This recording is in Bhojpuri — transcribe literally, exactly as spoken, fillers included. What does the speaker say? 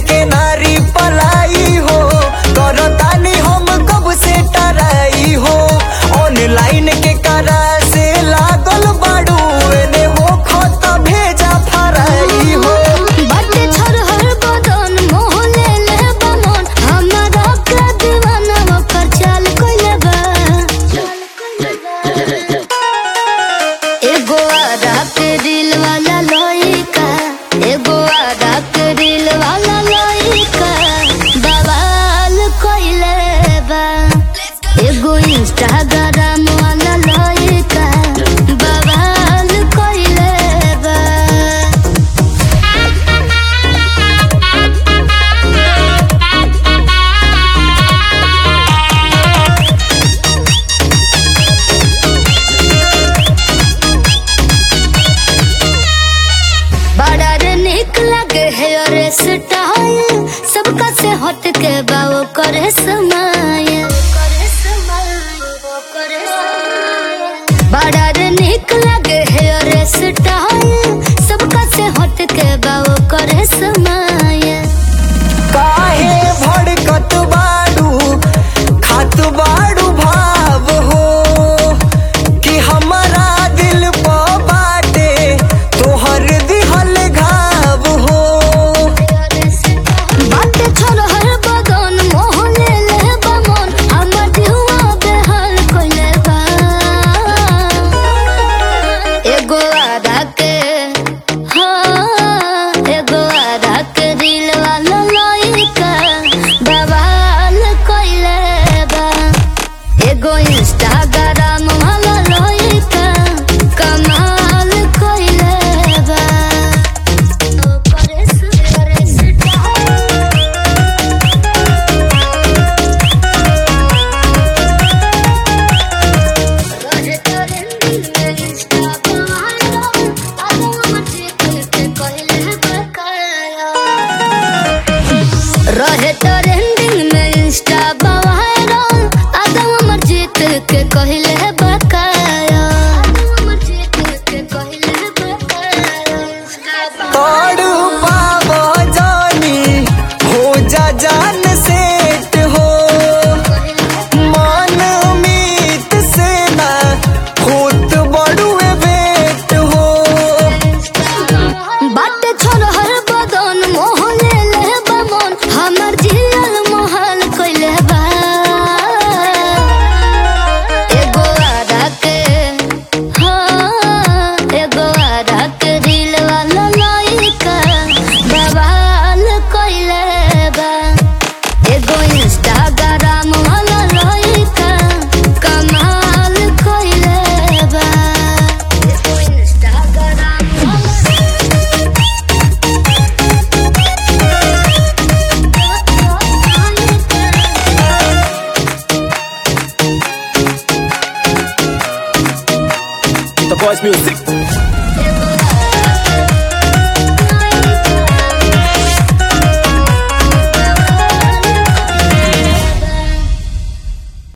के नारी पलाई हो, करतानी हम कब से टराई हो। ऑनलाइन के करा से लागल बाड़ू, एने हो खत भेजा फराई हो। बाटे छोर हर बदन मोह ले ले बमन, हमरा के दीवाना ओकर चाल कइले बा। एगो आधा के दिल वाला लइका, एगो आधा के दिल वाला लइका बवाल कइले बा। एगो इंस्टाग्राम वाला लइका बवाल कइले बा। बड़ा रे निक लगे है और स्टाइल, सबका से हट के बाओ करे समाय। बड़ा रे निक लगे है और स्टाइल, सबका से हट के बाओ करे समाय। काहे भड़कत बाड़ू, खात बाड़ू भाव हो, कि हमारा दिल प बाटे तोहर दिहल घाव हो। बाटे छोर हर बदन मोह ले ले बमन, हमर दिलवा बेहाल कइले बा। एगो आधा के हाँ, एगो आधा के दिल वाला लइका बवाल कइले बा। एगो इंस्टाग्राम वाला लइका कमाल कइले बा। करे से करे से रहे तोरे दिल में इंस्टा बवालो, आदम मर्जी के कइले बकाया। रहे ट्रेंडिंग में इंस्टा बवायरल, आदम मर्जी के कहिले बकाया। आदम मर्जी के कहिले बकाया। तोड़ पाव जानी हो जा जान सेट हो, मन उम्मीद से ना खुद बड़ुए बेट हो। बाटे छोर हर बदन मोह ले ले बमन, हमर जियल मोहल कइले बा। एगो आधा के हाँ, एगो आधा के दिल वाला लइका बवाल कइले बा। एगो इंस्टाग्राम वाला लइका कमाल कइले बा। एगो इंस्टाग्राम The Voice Music.